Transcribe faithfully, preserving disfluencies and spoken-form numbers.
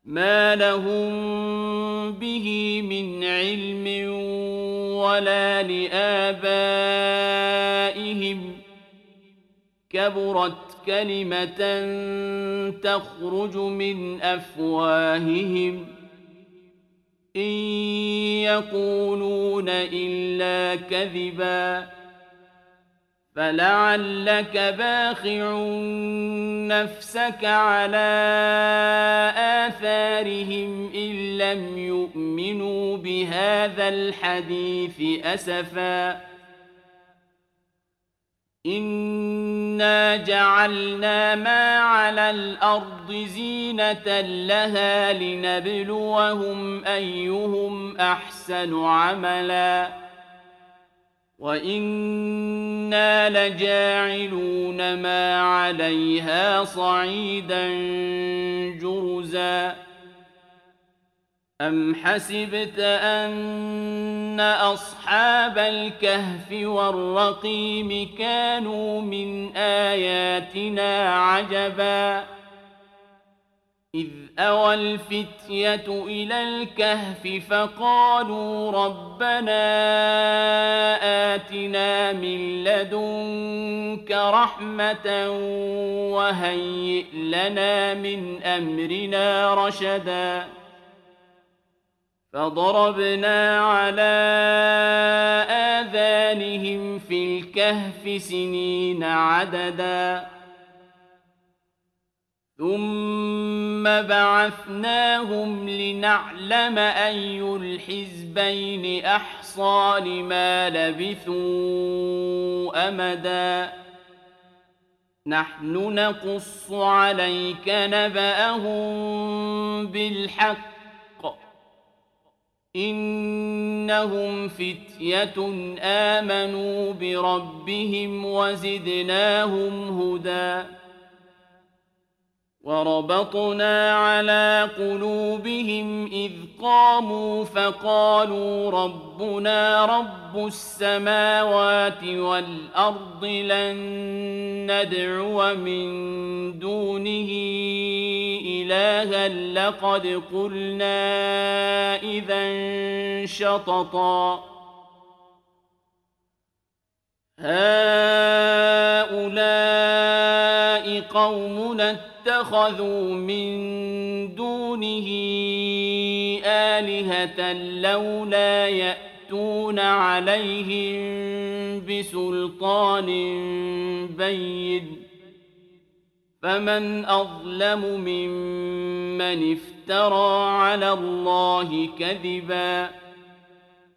ما لهم به من علم ولا لآبائهم كبرت كلمة تخرج من أفواههم إن يقولون إلا كذبا فلعلك باخع نفسك على آثارهم إن لم يؤمنوا بهذا الحديث أسفا إنا جعلنا ما على الأرض زينة لها لنبلوهم أيهم أحسن عملا وإنا لجاعلون ما عليها صعيدا جرزا أم حسبت أن أصحاب الكهف والرقيم كانوا من آياتنا عجبا إذ أوى الفتية إلى الكهف فقالوا ربنا آتنا من لدنك رحمة وهيئ لنا من أمرنا رشدا فضربنا على آذانهم في الكهف سنين عددا ثم بعثناهم لنعلم أي الحزبين أحصى لما لبثوا أمدا نحن نقص عليك نبأهم بالحق إنهم فتية آمنوا بربهم وزدناهم هدى وربطنا على قلوبهم إذ قاموا فقالوا ربنا رب السماوات والأرض لن ندعو من دونه إلها لقد قلنا إذا شططا هؤلاء قومنا اتخذوا من دونه آلهة لولا يأتون عليهم بسلطان بين فمن أظلم ممن افترى على الله كذبا